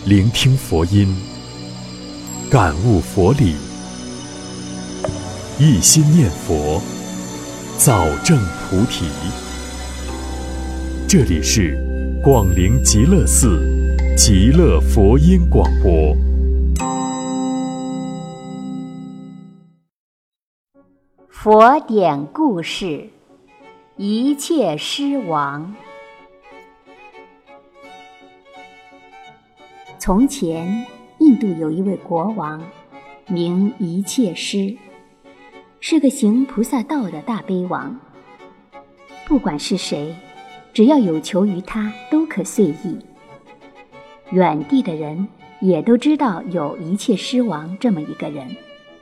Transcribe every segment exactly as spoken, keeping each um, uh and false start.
聆听佛音，感悟佛理，一心念佛，早证菩提。这里是广陵极乐寺极乐佛音广播。 佛典故事，一切狮王。从前，印度有一位国王，名一切狮，是个行菩萨道的大悲王。不管是谁，只要有求于他，都可遂意。远地的人也都知道有一切狮王这么一个人。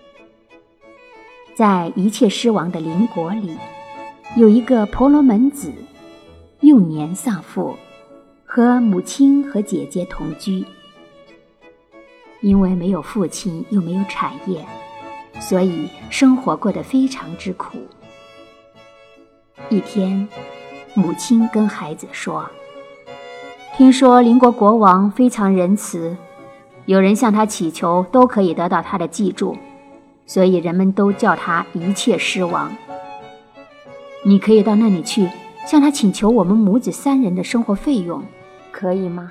在一切狮王的邻国里，有一个婆罗门子，幼年丧父，和母亲和姐姐同居。因为没有父亲又没有产业，所以生活过得非常之苦。一天，母亲跟孩子说，听说邻国国王非常仁慈，有人向他祈求都可以得到他的记住，所以人们都叫他一切狮王。你可以到那里去，向他请求我们母子三人的生活费用，可以吗？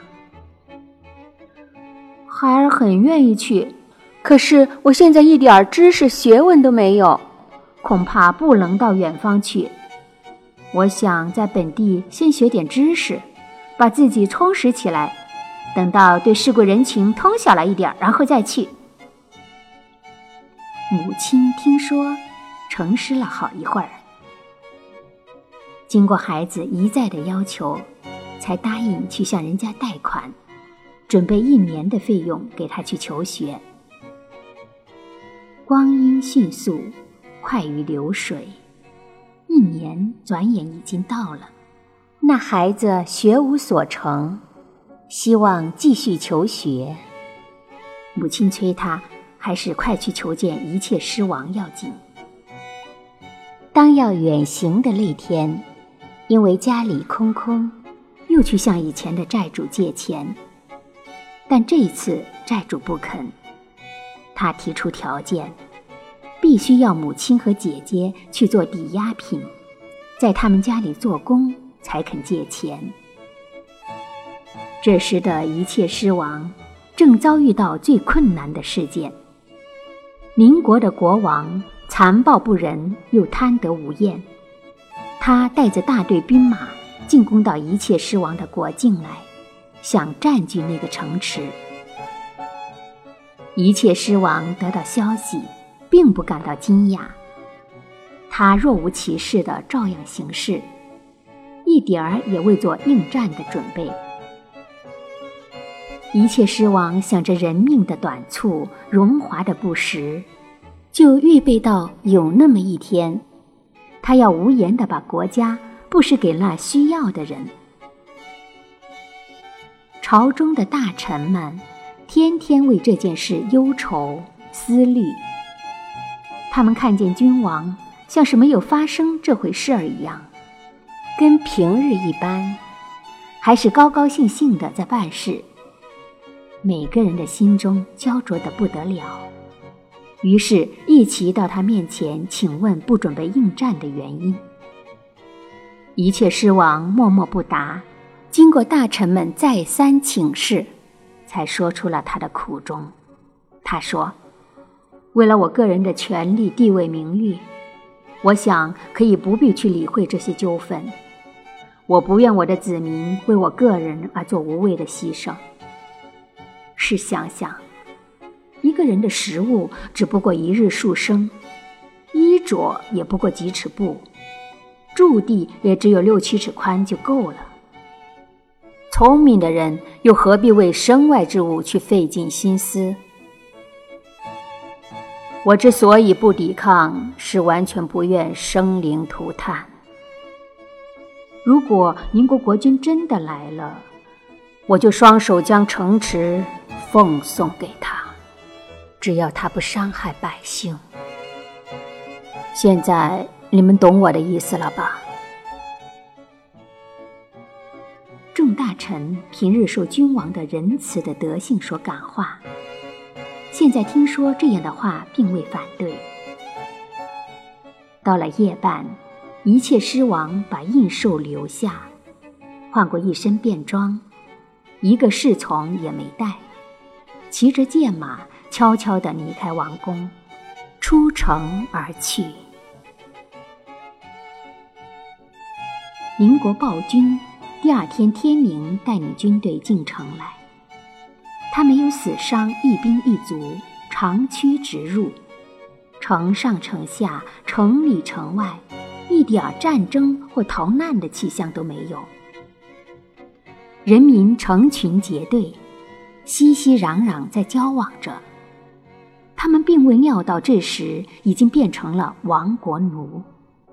孩儿很愿意去，可是我现在一点知识学问都没有，恐怕不能到远方去。我想在本地先学点知识，把自己充实起来，等到对世故人情通晓了一点，然后再去。母亲听说，沉思了好一会儿，经过孩子一再的要求，才答应去向人家贷款，准备一年的费用给他去求学。光阴迅速，快于流水，一年转眼已经到了。那孩子学无所成，希望继续求学。母亲催他还是快去求见一切狮王要紧。当要远行的那天，因为家里空空，又去向以前的债主借钱，但这一次债主不肯，他提出条件，必须要母亲和姐姐去做抵押品，在他们家里做工才肯借钱。这时的一切狮王正遭遇到最困难的事件。邻国的国王残暴不仁，又贪得无厌，他带着大队兵马进攻到一切狮王的国境来，想占据那个城池。一切狮王得到消息，并不感到惊讶，他若无其事地照样行事，一点儿也未做应战的准备。一切狮王想着人命的短促，荣华的不实，就预备到有那么一天，他要无言地把国家布施给那需要的人。朝中的大臣们天天为这件事忧愁思虑，他们看见君王像是没有发生这回事儿一样，跟平日一般，还是高高兴兴地在办事。每个人的心中焦灼得不得了，于是一齐到他面前请问不准备应战的原因。一切狮王默默不答，经过大臣们再三请示，才说出了他的苦衷。他说，为了我个人的权力地位名誉，我想可以不必去理会这些纠纷，我不愿我的子民为我个人而做无谓的牺牲。试想想，一个人的食物只不过一日数升，衣着也不过几尺布，驻地也只有六七尺宽就够了。聪明的人又何必为身外之物去费尽心思？我之所以不抵抗，是完全不愿生灵涂炭。如果邻国国君真的来了，我就双手将城池奉送给他，只要他不伤害百姓。现在你们懂我的意思了吧？ 众大臣平日受君王的仁慈的德性所感化，现在听说这样的话，并未反对。到了夜半，一切狮王把印绶留下，换过一身便装，一个侍从也没带，骑着剑马悄悄地离开王宫，出城而去。邻国暴君第二天天明带领军队进城来，他没有死伤，一兵一卒，长驱直入，城上城下，城里城外，一点战争或逃难的气象都没有。人民成群结队，熙熙攘攘在交往着，他们并未料到这时已经变成了亡国奴。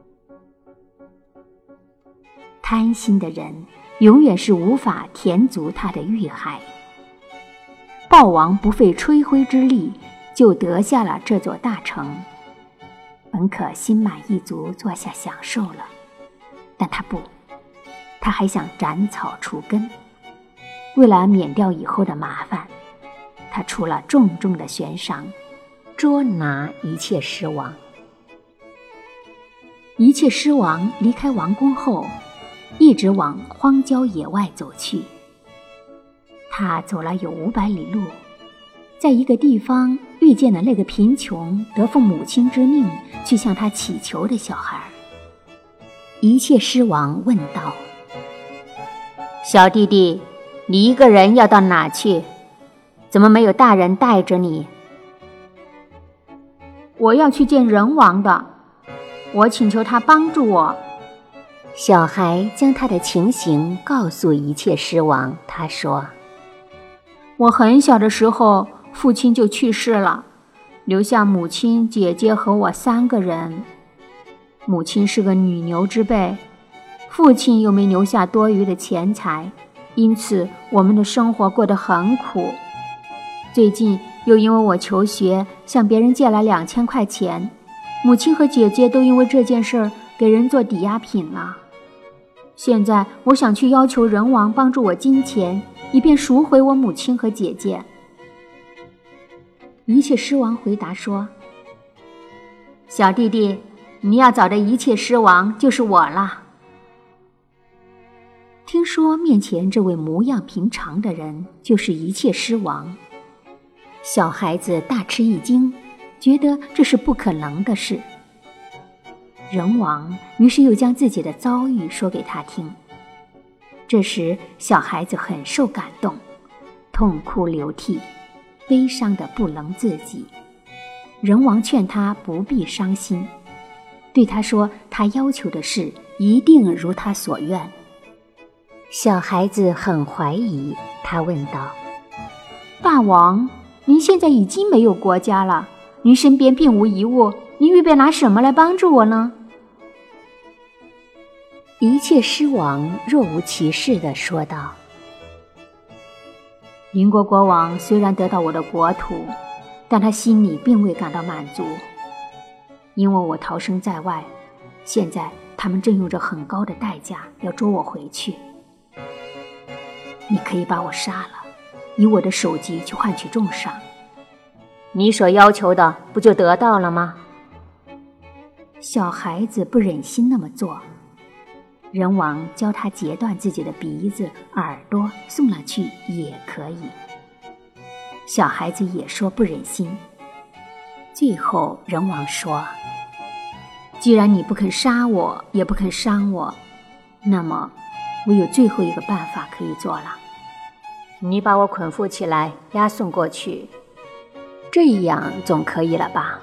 贪心的人永远是无法填足他的欲海。豹王不费吹灰之力就得下了这座大城，本可心满意足坐下享受了，但他不，他还想斩草除根。为了免掉以后的麻烦，他出了重重的悬赏，捉拿一切狮王。一切狮王离开王宫后，一直往荒郊野外走去。他走了有五百里路，在一个地方遇见了那个贫穷得奉母亲之命去向他祈求的小孩。一切狮王问道：小弟弟，你一个人要到哪去？怎么没有大人带着你？我要去见人王的，我请求他帮助我。小孩将他的情形告诉一切狮王，他说：我很小的时候，父亲就去世了，留下母亲、姐姐和我三个人。母亲是个女牛之辈，父亲又没留下多余的钱财，因此我们的生活过得很苦。最近又因为我求学，向别人借了两千块钱，母亲和姐姐都因为这件事给人做抵押品了。现在我想去要求人王帮助我金钱，以便赎回我母亲和姐姐。一切狮王回答说：小弟弟，你要找的一切狮王就是我了。听说面前这位模样平常的人就是一切狮王，小孩子大吃一惊，觉得这是不可能的事。人王于是又将自己的遭遇说给他听。这时小孩子很受感动，痛哭流涕，悲伤得不能自己。人王劝他不必伤心，对他说他要求的事一定如他所愿。小孩子很怀疑，他问道：大王，您现在已经没有国家了，您身边并无一物，您预备拿什么来帮助我呢？一切狮王若无其事地说道：邻国国王虽然得到我的国土，但他心里并未感到满足，因为我逃生在外，现在他们正用着很高的代价要捉我回去。你可以把我杀了，以我的首级去换取重赏，你所要求的不就得到了吗？小孩子不忍心那么做，人王教他截断自己的鼻子、耳朵送了去也可以。小孩子也说不忍心。最后人王说：既然你不肯杀我，也不肯伤我，那么我有最后一个办法可以做了。你把我捆缚起来，押送过去，这样总可以了吧？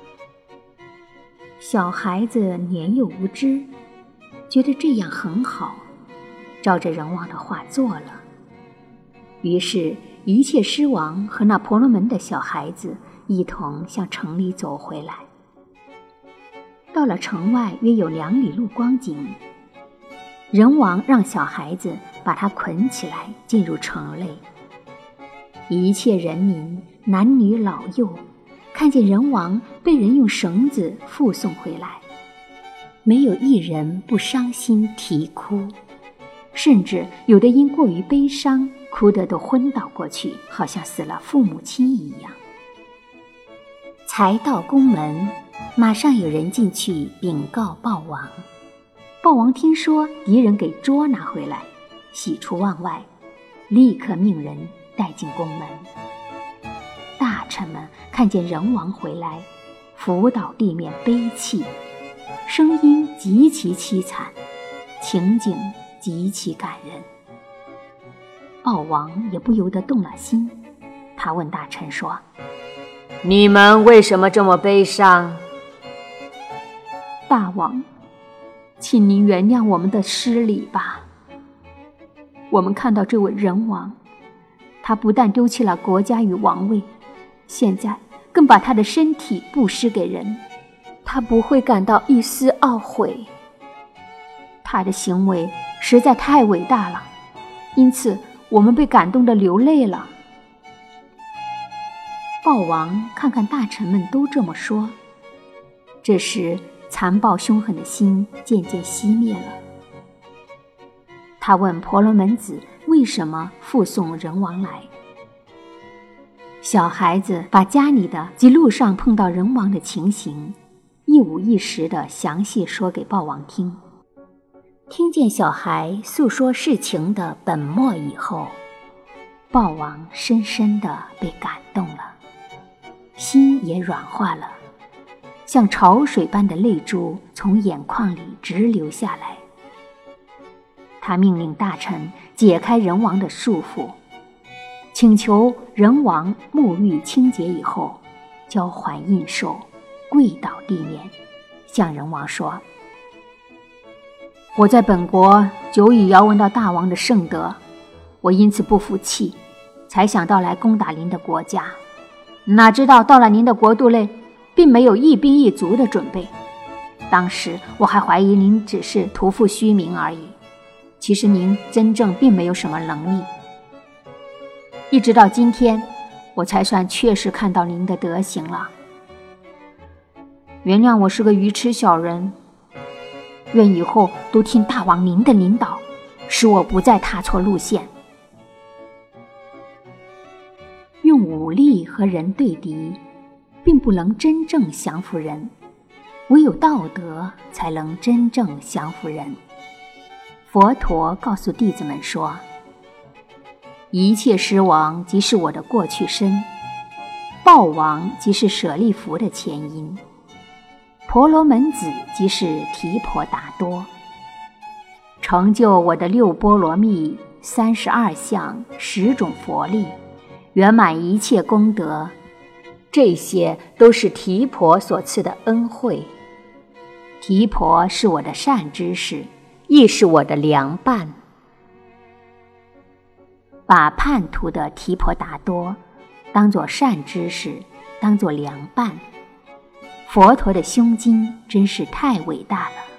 小孩子年幼无知，觉得这样很好，照着人王的话做了。于是一切狮王和那婆罗门的小孩子一同向城里走回来。到了城外约有两里路光景，人王让小孩子把他捆起来进入城内。一切人民男女老幼看见人王被人用绳子护送回来，没有一人不伤心啼哭。 甚至有的因过于悲伤，哭得都昏倒过去，好像死了父母亲一样。才到宫门，马上有人进去禀告豹王。豹王听说敌人给捉拿回来，喜出望外，立刻命人带进宫门。大臣们看见人王回来，伏倒地面悲泣，声音极其凄惨，情景极其感人。豹王也不由得动了心，他问大臣说： 你们为什么这么悲伤？ 大王，请您原谅我们的失礼吧。我们看到这位人王，他不但丢弃了国家与王位，现在更把他的身体布施给人，他不会感到一丝懊悔。他的行为实在太伟大了，因此我们被感动得流泪了。豹王看看大臣们都这么说，这时残暴凶狠的心渐渐熄灭了。他问婆罗门子为什么护送人王来。小孩子把家里的及路上碰到人王的情形一五一十地详细说给豹王听。听见小孩诉说事情的本末以后，豹王深深地被感动了，心也软化了，像潮水般的泪珠从眼眶里直流下来。他命令大臣解开人王的束缚，请求人王沐浴清洁以后，交还印绶，跪倒地面，向人王说：我在本国久已遥闻到大王的圣德，我因此不服气，才想到来攻打您的国家，哪知道到了您的国度内，并没有一兵一卒的准备。当时我还怀疑您只是徒负虚名而已，其实您真正并没有什么能力。一直到今天，我才算确实看到您的德行了。原谅我是个愚痴小人，愿以后都听大王您的领导，使我不再踏错路线。用武力和人对敌，并不能真正降服人，唯有道德才能真正降服人。佛陀告诉弟子们说：一切狮王即是我的过去身，豹王即是舍利弗的前因，婆罗门子即是提婆达多。成就我的六波罗蜜、三十二相、十种佛力，圆满一切功德，这些都是提婆所赐的恩惠。提婆是我的善知识，亦是我的良伴。把叛徒的提婆达多当作善知识，当作良伴，佛陀的胸襟真是太伟大了。